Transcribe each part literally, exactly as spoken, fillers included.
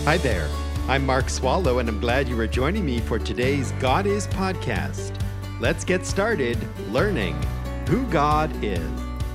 Hi there. I'm Mark Swallow, and I'm glad you are joining me for today's God Is podcast. Let's get started learning who God is.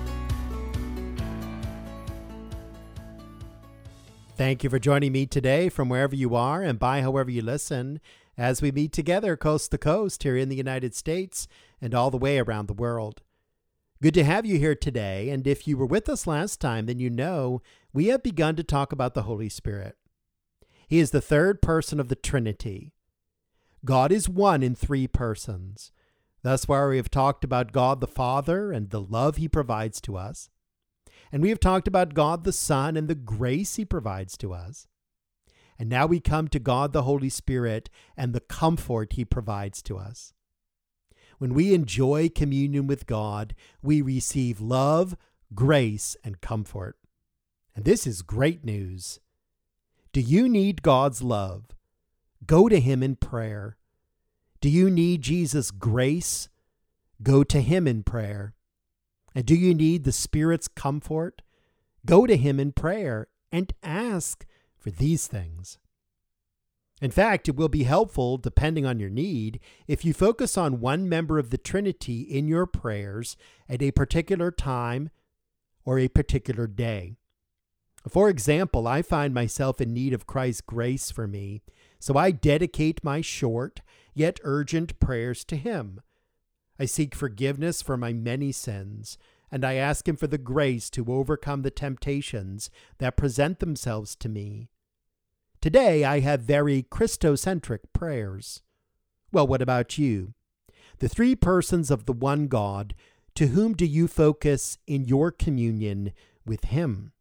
Thank you for joining me today from wherever you are and by however you listen as we meet together coast to coast here in the United States and all the way around the world. Good to have you here today, and if you were with us last time, then you know we have begun to talk about the Holy Spirit. He is the third person of the Trinity. God is one in three persons. Thus far, we have talked about God the Father and the love he provides to us. And we have talked about God the Son and the grace he provides to us. And now we come to God the Holy Spirit and the comfort he provides to us. When we enjoy communion with God, we receive love, grace, and comfort. And this is great news. Do you need God's love? Go to him in prayer. Do you need Jesus' grace? Go to him in prayer. And do you need the Spirit's comfort? Go to him in prayer and ask for these things. In fact, it will be helpful, depending on your need, if you focus on one member of the Trinity in your prayers at a particular time or a particular day. For example, I find myself in need of Christ's grace for me, so I dedicate my short yet urgent prayers to him. I seek forgiveness for my many sins, and I ask him for the grace to overcome the temptations that present themselves to me. Today, I have very Christocentric prayers. Well, what about you? The three persons of the one God, to whom do you focus in your communion with him?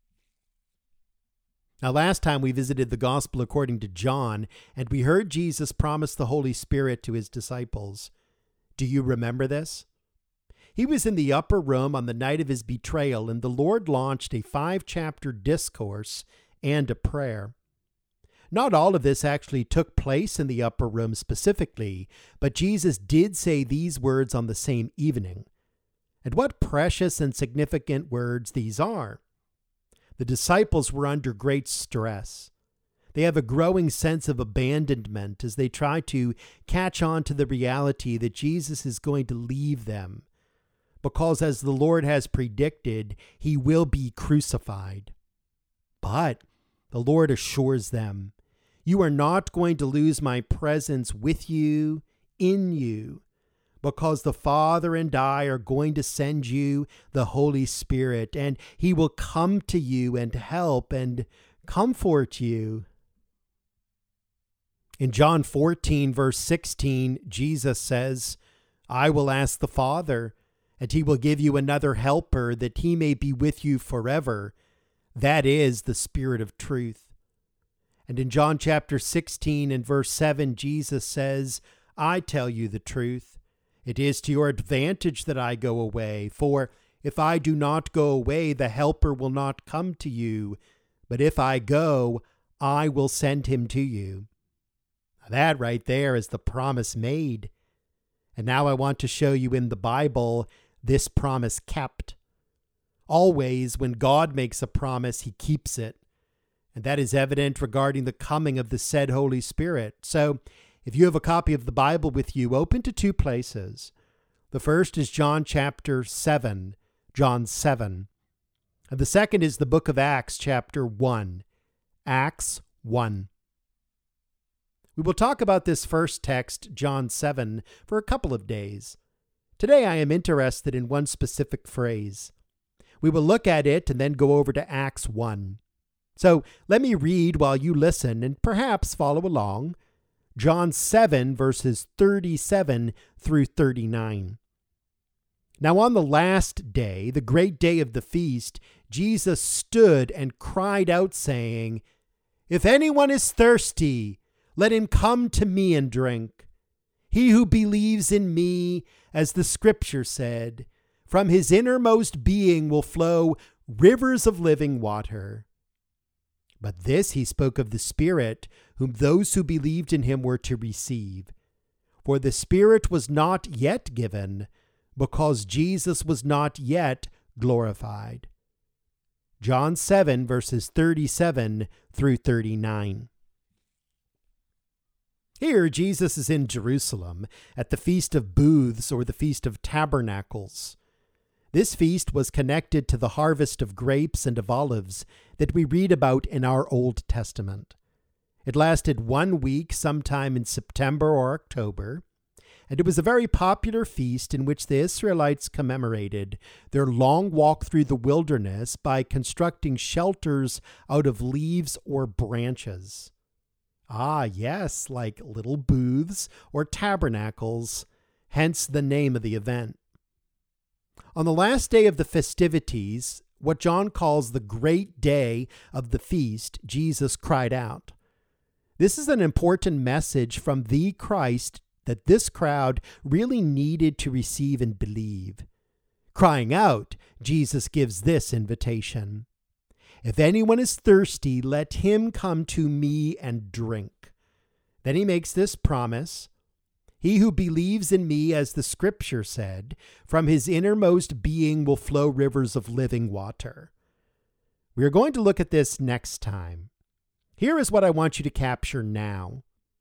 Now, last time we visited the Gospel according to John, and we heard Jesus promise the Holy Spirit to his disciples. Do you remember this? He was in the upper room on the night of his betrayal, and the Lord launched a five-chapter discourse and a prayer. Not all of this actually took place in the upper room specifically, but Jesus did say these words on the same evening. And what precious and significant words these are. The disciples were under great stress. They have a growing sense of abandonment as they try to catch on to the reality that Jesus is going to leave them, because as the Lord has predicted, he will be crucified. But the Lord assures them, you are not going to lose my presence with you, in you, because the Father and I are going to send you the Holy Spirit, and he will come to you and help and comfort you. In John fourteen, verse sixteen, Jesus says, I will ask the Father, and he will give you another helper that he may be with you forever. That is the Spirit of truth. And in John chapter sixteen and verse seven, Jesus says, I tell you the truth. It is to your advantage that I go away, for if I do not go away, the Helper will not come to you. But if I go, I will send him to you. That right there is the promise made. And now I want to show you in the Bible this promise kept. Always, when God makes a promise, he keeps it. And that is evident regarding the coming of the said Holy Spirit. So, if you have a copy of the Bible with you, open to two places. The first is John chapter seven, John seven. And the second is the book of Acts chapter one, Acts one. We will talk about this first text, John seven, for a couple of days. Today I am interested in one specific phrase. We will look at it and then go over to Acts one. So let me read while you listen and perhaps follow along. John seven, verses thirty-seven through thirty-nine. Now on the last day, the great day of the feast, Jesus stood and cried out, saying, If anyone is thirsty, let him come to me and drink. He who believes in me, as the scripture said, from his innermost being will flow rivers of living water. But this he spoke of the Spirit, whom those who believed in him were to receive. For the Spirit was not yet given, because Jesus was not yet glorified. John seven, verses thirty-seven through thirty-nine. Here, Jesus is in Jerusalem at the Feast of Booths, or the Feast of Tabernacles. This feast was connected to the harvest of grapes and of olives that we read about in our Old Testament. It lasted one week sometime in September or October, and it was a very popular feast in which the Israelites commemorated their long walk through the wilderness by constructing shelters out of leaves or branches. Ah, yes, like little booths or tabernacles, hence the name of the event. On the last day of the festivities, what John calls the great day of the feast, Jesus cried out. This is an important message from the Christ that this crowd really needed to receive and believe. Crying out, Jesus gives this invitation. If anyone is thirsty, let him come to me and drink. Then he makes this promise. He who believes in me, as the scripture said, from his innermost being will flow rivers of living water. We are going to look at this next time. Here is what I want you to capture now.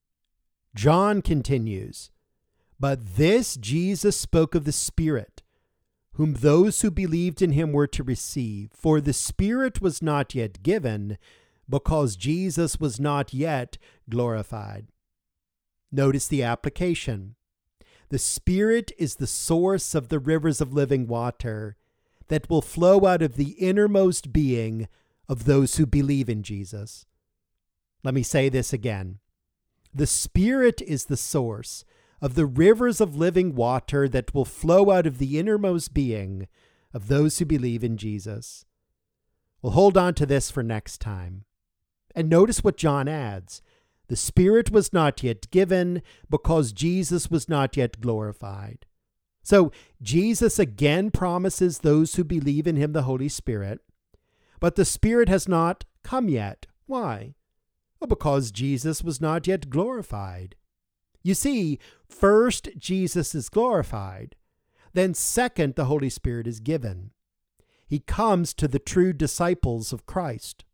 John continues, but this Jesus spoke of the Spirit, whom those who believed in him were to receive. For the Spirit was not yet given, because Jesus was not yet glorified. Notice the application. The Spirit is the source of the rivers of living water that will flow out of the innermost being of those who believe in Jesus. Let me say this again. The Spirit is the source of the rivers of living water that will flow out of the innermost being of those who believe in Jesus. We'll hold on to this for next time. And notice what John adds. The Spirit was not yet given because Jesus was not yet glorified. So Jesus again promises those who believe in him the Holy Spirit, but the Spirit has not come yet. Why? Well, because Jesus was not yet glorified. You see, first Jesus is glorified, then second the Holy Spirit is given. He comes to the true disciples of Christ.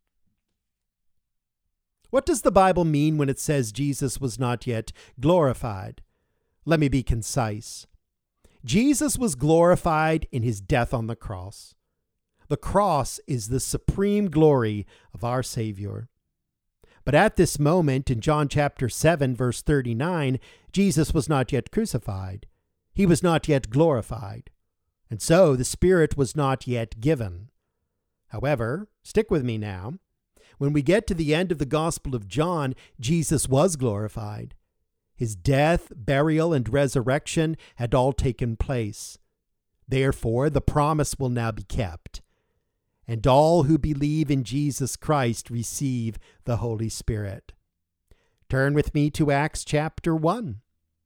What does the Bible mean when it says Jesus was not yet glorified? Let me be concise. Jesus was glorified in his death on the cross. The cross is the supreme glory of our Savior. But at this moment, in John chapter seven, verse thirty-nine, Jesus was not yet crucified. He was not yet glorified. And so the Spirit was not yet given. However, stick with me now. When we get to the end of the Gospel of John, Jesus was glorified. His death, burial, and resurrection had all taken place. Therefore, the promise will now be kept. And all who believe in Jesus Christ receive the Holy Spirit. Turn with me to Acts chapter one.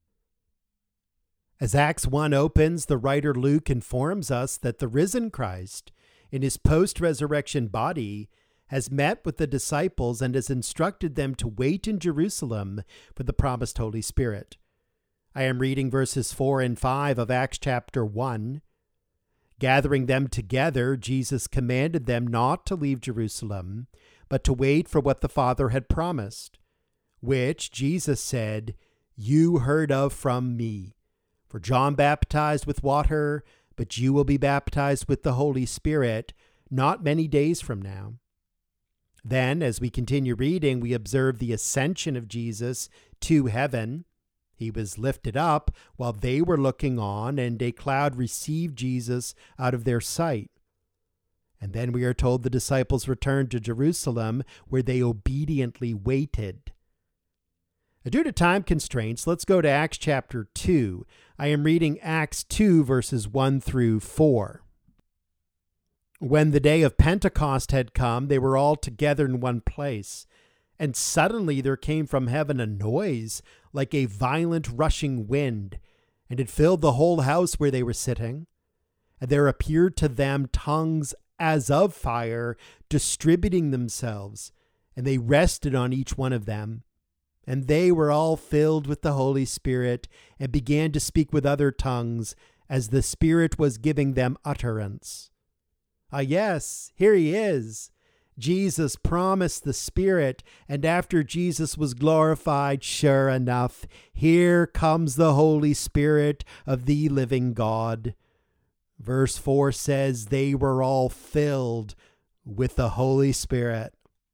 As Acts one opens, the writer Luke informs us that the risen Christ, in his post-resurrection body, has met with the disciples and has instructed them to wait in Jerusalem for the promised Holy Spirit. I am reading verses four and five of Acts chapter one. Gathering them together, Jesus commanded them not to leave Jerusalem, but to wait for what the Father had promised, which Jesus said, "You heard of from me. For John baptized with water, but you will be baptized with the Holy Spirit not many days from now." Then, as we continue reading, we observe the ascension of Jesus to heaven. He was lifted up while they were looking on, and a cloud received Jesus out of their sight. And then we are told the disciples returned to Jerusalem, where they obediently waited. Due to time constraints, let's go to Acts chapter two. I am reading Acts two, verses one through four. When the day of Pentecost had come, they were all together in one place. And suddenly there came from heaven a noise like a violent rushing wind, and it filled the whole house where they were sitting. And there appeared to them tongues as of fire, distributing themselves, and they rested on each one of them. And they were all filled with the Holy Spirit, and began to speak with other tongues, as the Spirit was giving them utterance. Ah, yes, here he is. Jesus promised the Spirit, and after Jesus was glorified, sure enough, here comes the Holy Spirit of the living God. Verse four says they were all filled with the Holy Spirit.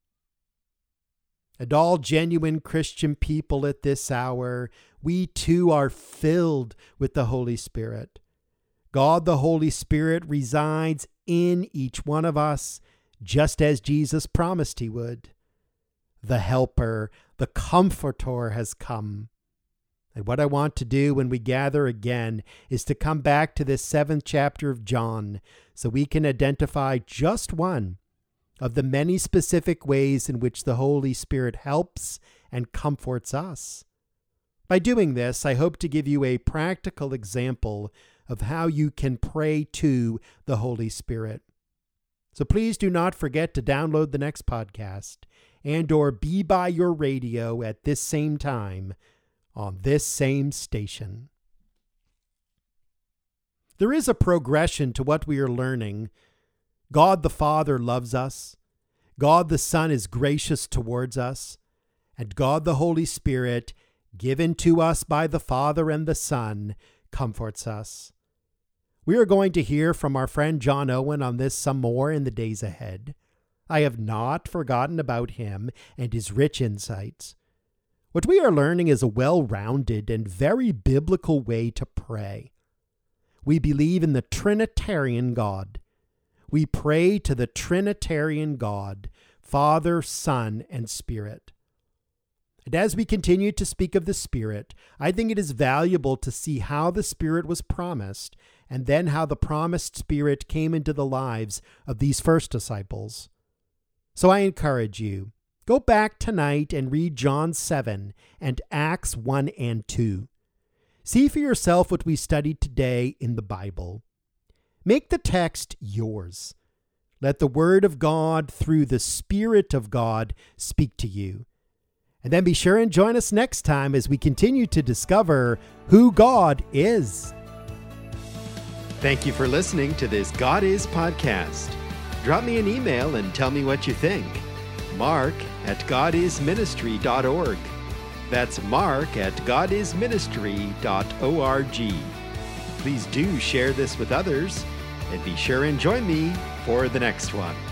And all genuine Christian people at this hour, we too are filled with the Holy Spirit. God the Holy Spirit resides in each one of us, just as Jesus promised he would. The Helper, the Comforter has come. And what I want to do when we gather again is to come back to this seventh chapter of John so we can identify just one of the many specific ways in which the Holy Spirit helps and comforts us. By doing this, I hope to give you a practical example of how you can pray to the Holy Spirit. So please do not forget to download the next podcast and or be by your radio at this same time on this same station. There is a progression to what we are learning. God the Father loves us. God the Son is gracious towards us. And God the Holy Spirit, given to us by the Father and the Son, comforts us. We are going to hear from our friend John Owen on this some more in the days ahead. I have not forgotten about him and his rich insights. What we are learning is a well-rounded and very biblical way to pray. We believe in the Trinitarian God. We pray to the Trinitarian God, Father, Son, and Spirit. And as we continue to speak of the Spirit, I think it is valuable to see how the Spirit was promised and then how the promised Spirit came into the lives of these first disciples. So I encourage you, go back tonight and read John seven and Acts one and two. See for yourself what we studied today in the Bible. Make the text yours. Let the Word of God through the Spirit of God speak to you. And then be sure and join us next time as we continue to discover who God is. Thank you for listening to this God Is podcast. Drop me an email and tell me what you think. Mark at god is ministry dot org. That's Mark at god is ministry dot org. Please do share this with others and be sure and join me for the next one.